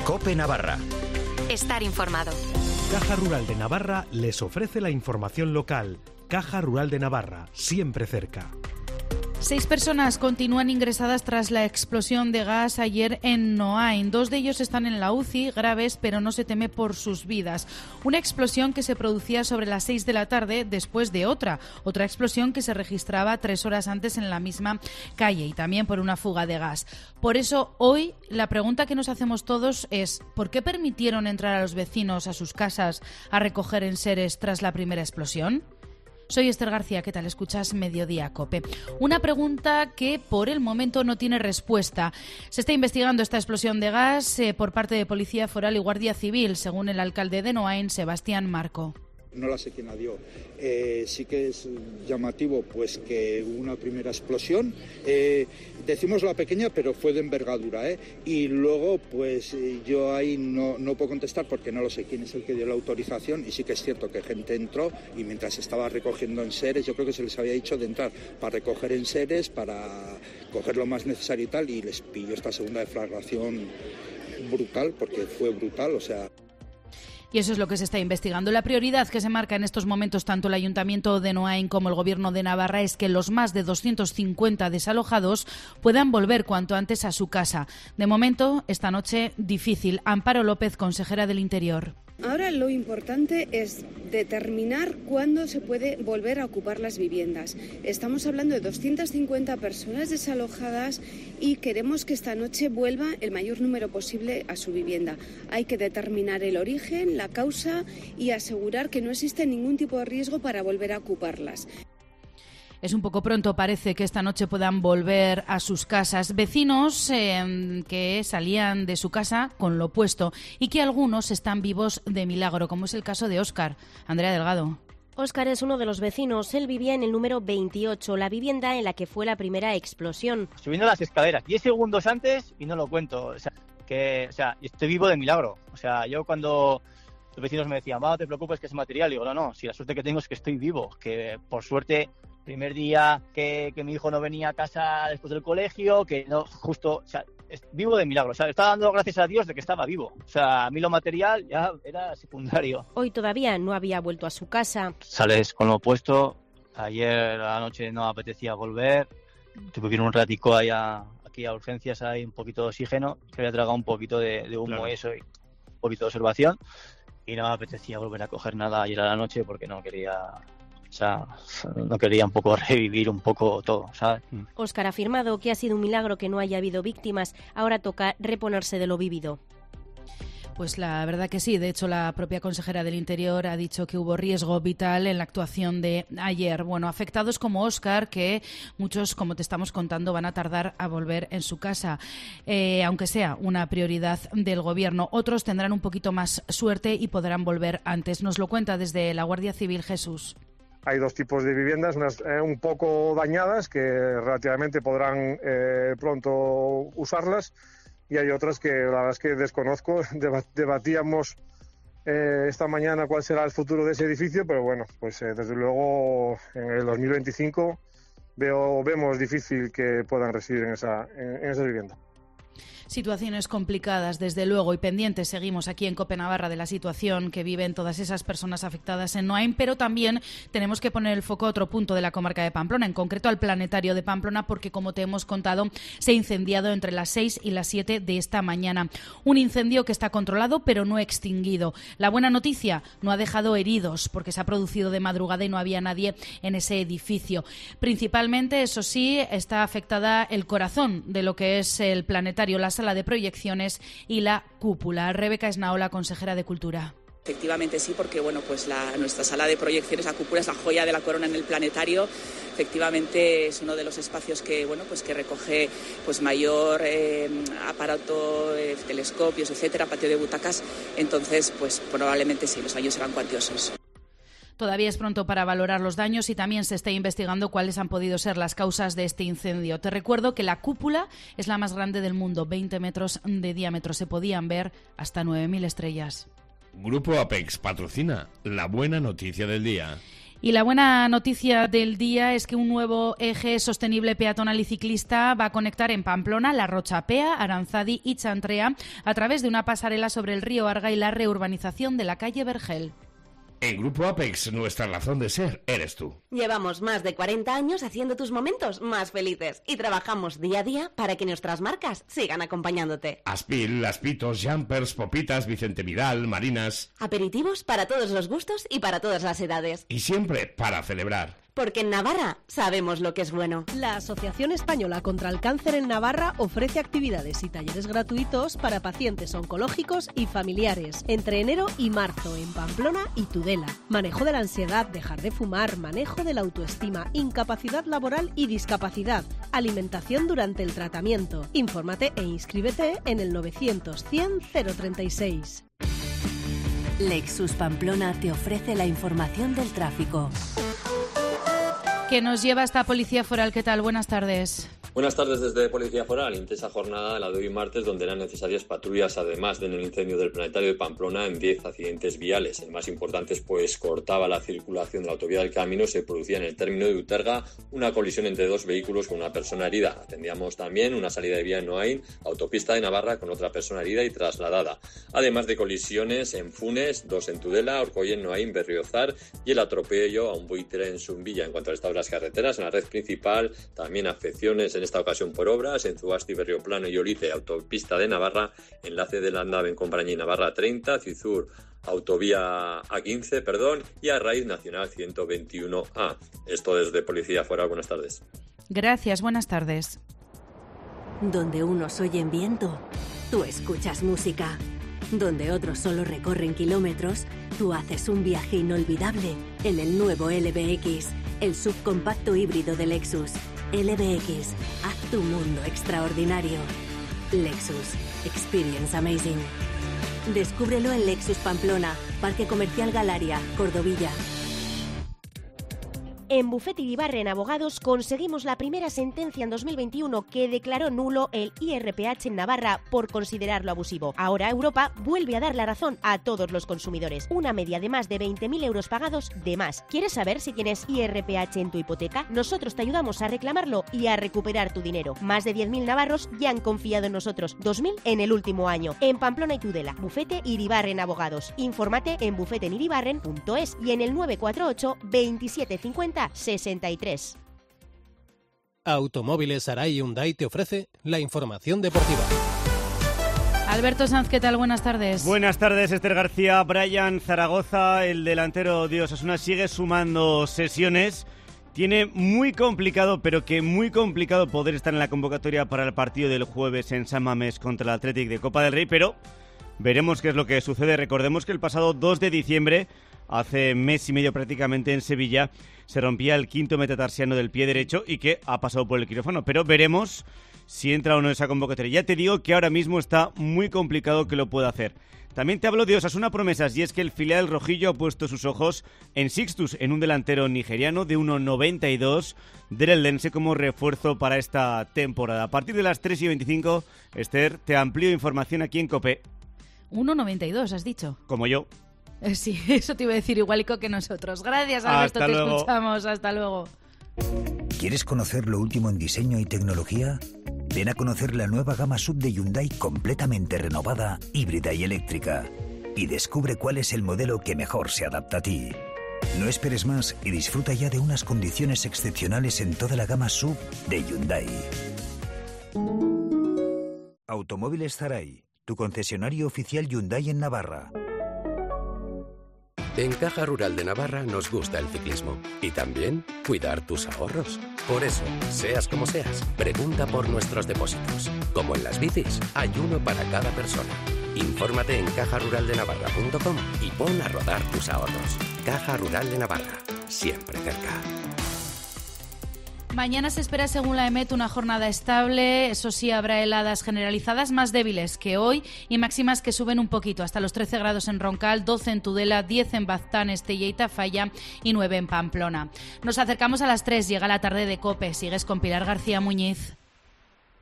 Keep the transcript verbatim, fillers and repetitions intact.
COPE Navarra. Estar informado. Caja Rural de Navarra les ofrece la información local. Caja Rural de Navarra, siempre cerca. Seis personas continúan ingresadas tras la explosión de gas ayer en Noain. Dos de ellos están en la U C I, graves, pero no se teme por sus vidas. Una explosión que se producía sobre las seis de la tarde después de otra. Otra explosión que se registraba tres horas antes en la misma calle y también por una fuga de gas. Por eso, hoy, la pregunta que nos hacemos todos es ¿por qué permitieron entrar a los vecinos a sus casas a recoger enseres tras la primera explosión? Soy Esther García, ¿qué tal? Escuchas Mediodía COPE. Una pregunta que por el momento no tiene respuesta. Se está investigando esta explosión de gas eh, por parte de Policía Foral y Guardia Civil, según el alcalde de Noain, Sebastián Marco. No la sé quién la dio. Eh, sí que es llamativo pues que hubo una primera explosión. Eh, decimos la pequeña, pero fue de envergadura. ¿eh? Y luego, pues yo ahí no, no puedo contestar porque no lo sé quién es el que dio la autorización. Y sí que es cierto que gente entró y mientras estaba recogiendo enseres, yo creo que se les había dicho de entrar para recoger enseres, para coger lo más necesario y tal. Y les pilló esta segunda deflagración brutal, porque fue brutal, o sea... Y eso es lo que se está investigando. La prioridad que se marca en estos momentos tanto el Ayuntamiento de Noain como el Gobierno de Navarra es que los más de doscientos cincuenta desalojados puedan volver cuanto antes a su casa. De momento, esta noche, difícil. Amparo López, consejera del Interior. Ahora lo importante es determinar cuándo se puede volver a ocupar las viviendas. Estamos hablando de doscientas cincuenta personas desalojadas y queremos que esta noche vuelva el mayor número posible a su vivienda. Hay que determinar el origen, la causa y asegurar que no existe ningún tipo de riesgo para volver a ocuparlas. Es un poco pronto, parece, que esta noche puedan volver a sus casas. Vecinos eh, que salían de su casa con lo puesto y que algunos están vivos de milagro, como es el caso de Óscar. Andrea Delgado. Óscar es uno de los vecinos. Él vivía en el número veintiocho, la vivienda en la que fue la primera explosión. Subiendo las escaleras, diez segundos antes y no lo cuento. O sea, que, o sea, estoy vivo de milagro. O sea, yo cuando... los vecinos me decían, va, no te preocupes que es material. Digo, no, no, si la suerte que tengo es que estoy vivo, que por suerte, primer día que, que mi hijo no venía a casa después del colegio, que no, justo, o sea, es, vivo de milagro. O sea, estaba dando gracias a Dios de que estaba vivo. O sea, a mí lo material ya era secundario. Hoy todavía no había vuelto a su casa. Sales con lo puesto, ayer a la noche no apetecía volver, tuve que ir un ratico allá, aquí a urgencias, hay un poquito de oxígeno, que había tragado un poquito de, de humo, claro. Eso, y un poquito de observación. Y no me apetecía volver a coger nada ayer a la noche porque no quería, o sea, no quería un poco revivir un poco todo, ¿sabes? Óscar ha afirmado que ha sido un milagro que no haya habido víctimas. Ahora toca reponerse de lo vivido. Pues la verdad que sí. De hecho, la propia consejera del Interior ha dicho que hubo riesgo vital en la actuación de ayer. Bueno, afectados como Óscar, que muchos, como te estamos contando, van a tardar a volver en su casa, eh, aunque sea una prioridad del Gobierno. Otros tendrán un poquito más suerte y podrán volver antes. Nos lo cuenta desde la Guardia Civil Jesús. Hay dos tipos de viviendas, unas eh, un poco dañadas, que relativamente podrán eh, pronto usarlas, y hay otras que la verdad es que desconozco. Debatíamos eh, esta mañana cuál será el futuro de ese edificio, pero bueno, pues eh, desde luego en el dos mil veinticinco veo, vemos difícil que puedan residir en esa, en, en esa vivienda. Situaciones complicadas, desde luego, y pendientes seguimos aquí en COPE Navarra de la situación que viven todas esas personas afectadas en Noain, pero también tenemos que poner el foco a otro punto de la comarca de Pamplona, en concreto al Planetario de Pamplona, porque como te hemos contado, se ha incendiado entre las seis y las siete de esta mañana. Un incendio que está controlado, pero no extinguido. La buena noticia, no ha dejado heridos, porque se ha producido de madrugada y no había nadie en ese edificio. Principalmente, eso sí, está afectada el corazón de lo que es el Planetario, las sala de proyecciones y la cúpula. Rebeca Esnaola, consejera de Cultura. Efectivamente sí, porque bueno, pues la, nuestra sala de proyecciones, la cúpula, es la joya de la corona en el Planetario. Efectivamente es uno de los espacios que bueno, pues que recoge pues mayor eh, aparato, eh, telescopios, etcétera, patio de butacas. Entonces, pues probablemente sí, los daños serán cuantiosos. Todavía es pronto para valorar los daños y también se está investigando cuáles han podido ser las causas de este incendio. Te recuerdo que la cúpula es la más grande del mundo, veinte metros de diámetro. Se podían ver hasta nueve mil estrellas. Grupo Apex patrocina la buena noticia del día. Y la buena noticia del día es que un nuevo eje sostenible peatonal y ciclista va a conectar en Pamplona La Rochapea, Aranzadi y Chantrea a través de una pasarela sobre el río Arga y la reurbanización de la calle Vergel. En Grupo Apex, nuestra razón de ser eres tú. Llevamos más de cuarenta años haciendo tus momentos más felices y trabajamos día a día para que nuestras marcas sigan acompañándote. Aspil, Aspitos, Jumpers, Popitas, Vicente Vidal, Marinas... Aperitivos para todos los gustos y para todas las edades. Y siempre para celebrar. Porque en Navarra sabemos lo que es bueno. La Asociación Española contra el Cáncer en Navarra ofrece actividades y talleres gratuitos para pacientes oncológicos y familiares entre enero y marzo en Pamplona y Tudela. Manejo de la ansiedad, dejar de fumar, manejo de la autoestima, incapacidad laboral y discapacidad, alimentación durante el tratamiento. Infórmate e inscríbete en el novecientos cien cero treinta y seis. Lexus Pamplona te ofrece la información del tráfico. Que nos lleva hasta Policía Foral. ¿Qué tal? Buenas tardes. Buenas tardes desde Policía Foral. Intensa jornada la de hoy martes, donde eran necesarias patrullas, además de en el incendio del Planetario de Pamplona, en diez accidentes viales. El más importante es pues cortaba la circulación de la autovía del Camino. Se producía en el término de Uterga una colisión entre dos vehículos con una persona herida. Atendíamos también una salida de vía en Noain, autopista de Navarra, con otra persona herida y trasladada. Además de colisiones en Funes, dos en Tudela, Orcoyen, Noain, Berriozar y el atropello a un buitre en Zumbilla. En cuanto al estado de las carreteras, en la red principal, también afecciones en esta ocasión por obras en Zubasti, Berrioplano y Olite, autopista de Navarra, enlace de Landave en Compañía Navarra treinta, Cizur, autovía A quince, perdón, y a raíz nacional ciento veintiuno A. Esto desde Policía Foral. Buenas tardes. Gracias, buenas tardes. Donde unos oyen viento, tú escuchas música. Donde otros solo recorren kilómetros, tú haces un viaje inolvidable en el nuevo L B X, el subcompacto híbrido de Lexus. L B X, haz tu mundo extraordinario. Lexus, experience amazing. Descúbrelo en Lexus Pamplona, Parque Comercial Galaria, Cordovilla. En Bufete Iribarren Abogados conseguimos la primera sentencia en dos mil veintiuno que declaró nulo el I R P H en Navarra por considerarlo abusivo. Ahora Europa vuelve a dar la razón a todos los consumidores. Una media de más de veinte mil euros pagados de más. ¿Quieres saber si tienes I R P H en tu hipoteca? Nosotros te ayudamos a reclamarlo y a recuperar tu dinero. Más de diez mil navarros ya han confiado en nosotros. dos mil en el último año. En Pamplona y Tudela. Bufete Iribarren Abogados. Infórmate en bufete en iribarren punto es y en el nueve cuatro ocho, veintisiete cincuenta, sesenta y tres. Automóviles Arai Hyundai te ofrece la información deportiva. Alberto Sanz, ¿qué tal? Buenas tardes. Buenas tardes, Esther García. Brian Zaragoza, el delantero de Osasuna, sigue sumando sesiones. Tiene muy complicado, pero que muy complicado poder estar en la convocatoria para el partido del jueves en San Mamés contra el Athletic de Copa del Rey, pero veremos qué es lo que sucede. Recordemos que el pasado dos de diciembre, hace mes y medio prácticamente, en Sevilla, se rompía el quinto metatarsiano del pie derecho y que ha pasado por el quirófano. Pero veremos si entra o no en esa convocatoria. Ya te digo que ahora mismo está muy complicado que lo pueda hacer. También te hablo de Osasuna promesas, y es que el filial rojillo ha puesto sus ojos en Sixtus, en un delantero nigeriano de uno noventa y dos del Eldense como refuerzo para esta temporada. A partir de las tres y veinticinco, Esther, te amplío información aquí en COPE. uno noventa y dos, has dicho. Como yo. Sí, eso te iba a decir, igualico que nosotros. Gracias, Alberto, Hasta te luego. escuchamos. Hasta luego. ¿Quieres conocer lo último en diseño y tecnología? Ven a conocer la nueva gama sub de Hyundai completamente renovada, híbrida y eléctrica. Y descubre cuál es el modelo que mejor se adapta a ti. No esperes más y disfruta ya de unas condiciones excepcionales en toda la gama sub de Hyundai. Automóviles Zaray, tu concesionario oficial Hyundai en Navarra. En Caja Rural de Navarra nos gusta el ciclismo y también cuidar tus ahorros. Por eso, seas como seas, pregunta por nuestros depósitos. Como en las bicis, hay uno para cada persona. Infórmate en caja rural de navarra punto com y pon a rodar tus ahorros. Caja Rural de Navarra, siempre cerca. Mañana se espera, según la EMET, una jornada estable. Eso sí, habrá heladas generalizadas más débiles que hoy y máximas que suben un poquito, hasta los trece grados en Roncal, doce en Tudela, diez en Baztán, Estella y Tafalla y nueve en Pamplona. Nos acercamos a las tres, llega la tarde de COPE. Sigues con Pilar García Muñiz.